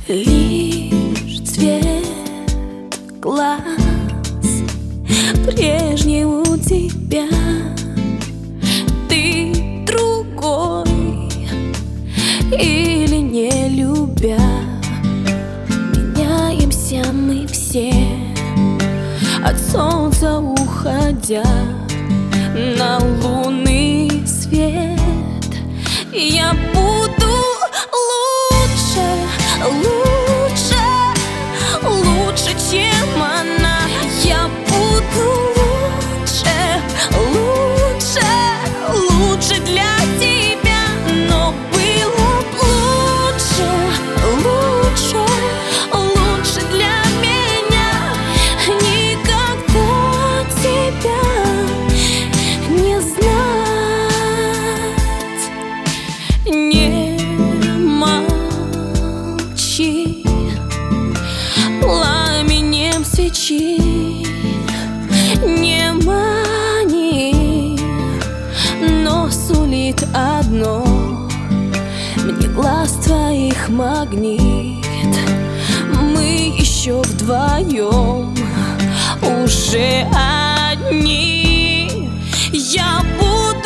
Лишь цвет глаз прежний у тебя, ты другой или не любя. Меняемся мы все, от солнца уходя на лунный свет. Я буду лучше, чем она. Я буду лучше для тебя. Но было б лучше для меня. Никогда тебя не знать. Не молчи, пламенем свечи не мани, но сулит одно мне глаз твоих магнит. Мы еще вдвоем, уже одни. Я буду